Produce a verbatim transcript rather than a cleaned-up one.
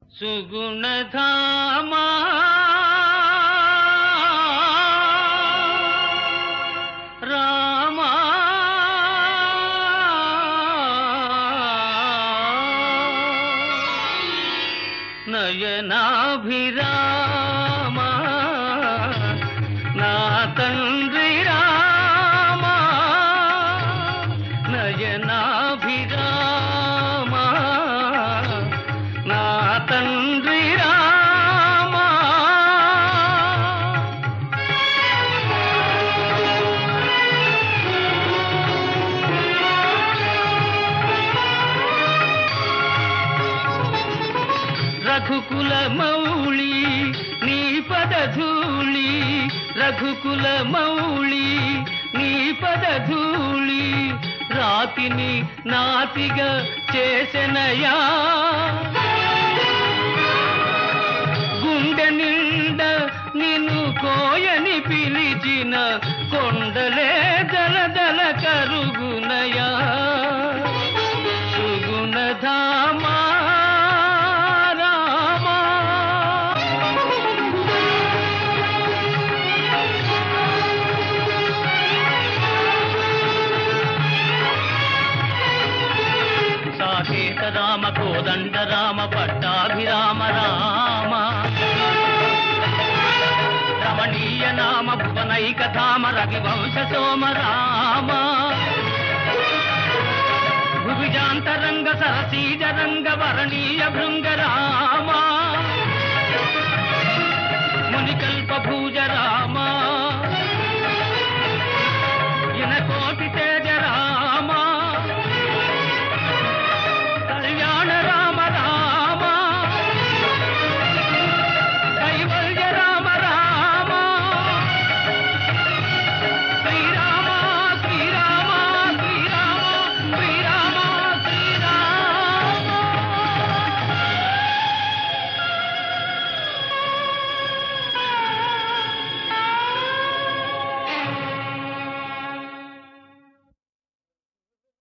సుగుణధామా రామా నయనాభిరామా నా తండ్రి రామా నయనాభిరామా నా తండ్రి రామా రఘుకుల మౌళి నీ పదధూళి రఘుకుల మౌళి నీ పదధూళి రాతిని నాతిగా చేసెనయా గుండె నిండ నిన్ను కోయని పిలిచిన కొండలే దలదల కరుగునయా సుగుణధామా సాకేత రామ కోదండ రామ పట్టాభిరామ రామ రమణీయ నామ భువనైక ధామ రవివంశ సోమ రామ భువిజాంతరంగ సరసీజ రంగ వరణీయ భృంగ రామ